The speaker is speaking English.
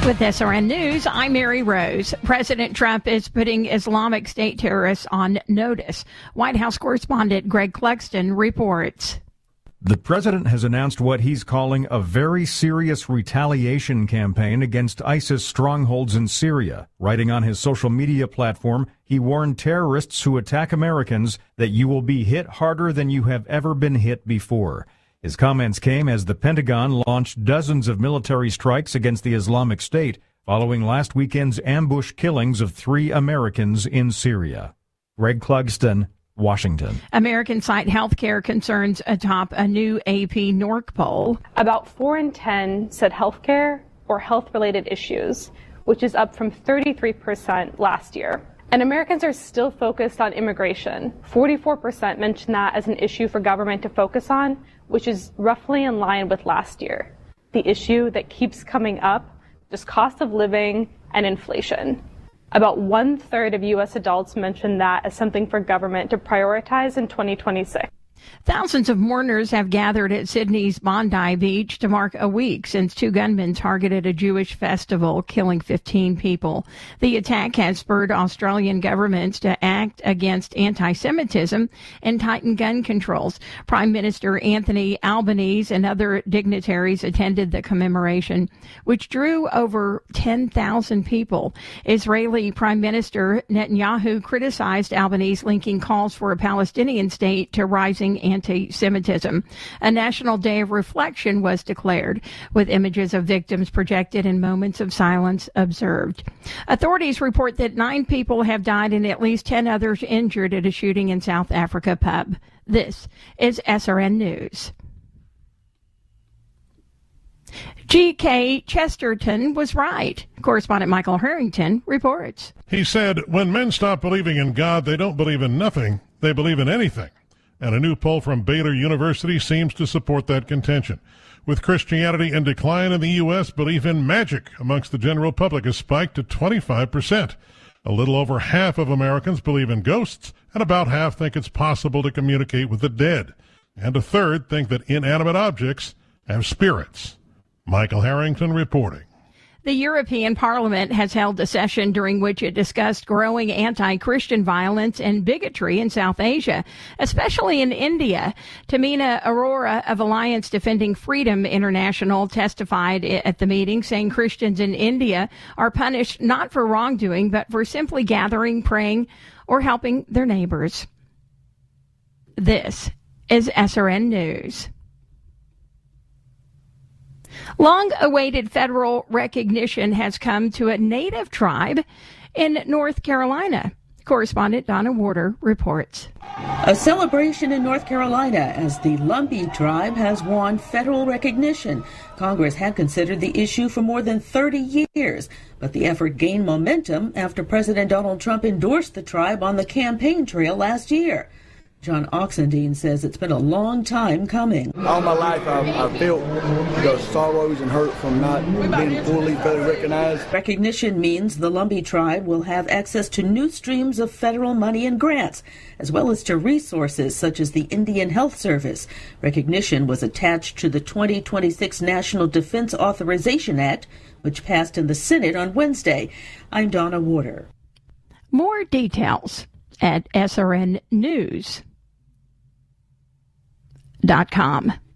With SRN News, I'm Mary Rose. President Trump is putting Islamic State terrorists on notice. White House correspondent Greg Clugston reports. The president has announced what he's calling a very serious retaliation campaign against ISIS strongholds in Syria. Writing on his social media platform, he warned terrorists who attack Americans that you will be hit harder than you have ever been hit before. His comments came as the Pentagon launched dozens of military strikes against the Islamic State following last weekend's ambush killings of 3 Americans in Syria. Greg Clugston, Washington. American Site Healthcare concerns atop a new AP NORC poll. About 4 in 10 said healthcare or health-related issues, which is up from 33% last year. And Americans are still focused on immigration. 44% mentioned that as an issue for government to focus on, which is roughly in line with last year. The issue that keeps coming up is cost of living and inflation. About 1/3 of U.S. adults mentioned that as something for government to prioritize in 2026. Thousands of mourners have gathered at Sydney's Bondi Beach to mark a week since 2 gunmen targeted a Jewish festival, killing 15 people. The attack has spurred Australian governments to act against anti-Semitism and tighten gun controls. Prime Minister Anthony Albanese and other dignitaries attended the commemoration, which drew over 10,000 people. Israeli Prime Minister Netanyahu criticized Albanese, linking calls for a Palestinian state to rising anti-Semitism. A national day of reflection was declared, with images of victims projected and moments of silence observed. Authorities report that 9 people have died and at least 10 others injured at a shooting in South Africa pub. This is SRN News. G.K. Chesterton was right. Correspondent Michael Harrington reports. He said, when men stop believing in God, they don't believe in nothing, they believe in anything. And a new poll from Baylor University seems to support that contention. With Christianity in decline in the U.S., belief in magic amongst the general public has spiked to 25%. A little over half of Americans believe in ghosts, and about half think it's possible to communicate with the dead. And a third think that inanimate objects have spirits. Michael Harrington reporting. The European Parliament has held a session during which it discussed growing anti-Christian violence and bigotry in South Asia, especially in India. Tamina Arora of Alliance Defending Freedom International testified at the meeting, saying Christians in India are punished not for wrongdoing, but for simply gathering, praying, or helping their neighbors. This is SRN News. Long-awaited federal recognition has come to a native tribe in North Carolina. Correspondent Donna Warder reports. A celebration in North Carolina as the Lumbee tribe has won federal recognition. Congress had considered the issue for more than 30 years, but the effort gained momentum after President Donald Trump endorsed the tribe on the campaign trail last year. John Oxendine says it's been a long time coming. All my life I've felt the sorrows and hurt from not being fully federally recognized. Recognition means the Lumbee tribe will have access to new streams of federal money and grants, as well as to resources such as the Indian Health Service. Recognition was attached to the 2026 National Defense Authorization Act, which passed in the Senate on Wednesday. I'm Donna Warder. More details at srnnews.com.